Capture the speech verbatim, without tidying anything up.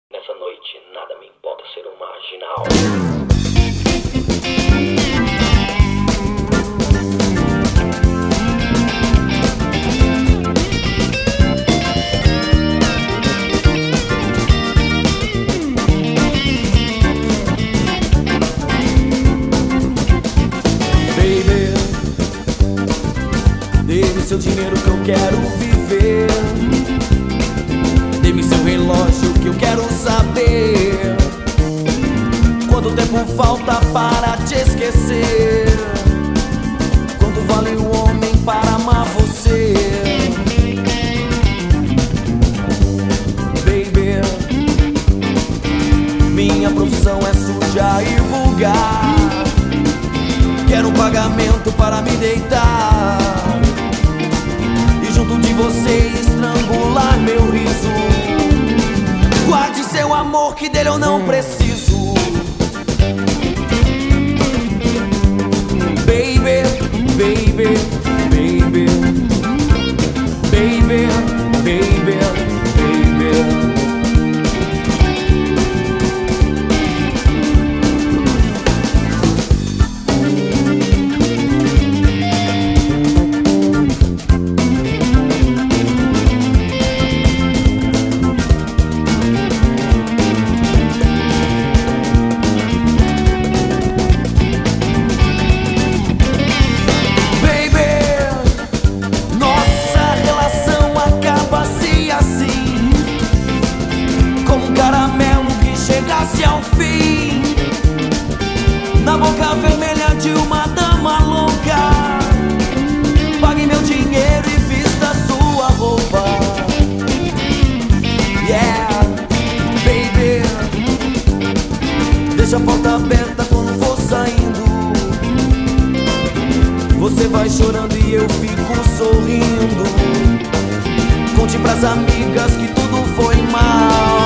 Nessa noite, nada me importa ser um marginal. Baby, dê-me seu dinheiro que eu quero viver. Dê-me seu relógio que eu quero saber quanto tempo falta para te esquecer. Quanto vale um homem para amar você? Baby, minha profissão é suja e vulgar. Quero um pagamento para me deitar e junto de você estrangular meu riso. Guarde seu amor que dele eu não preciso. Baby, baby, baby, baby, baby, baby. Chegasse ao fim na boca vermelha de uma dama louca. Pague meu dinheiro e vista sua roupa. Yeah, baby, deixa a porta aberta quando for saindo. Você vai chorando e eu fico sorrindo. Conte pras amigas que tudo foi mal.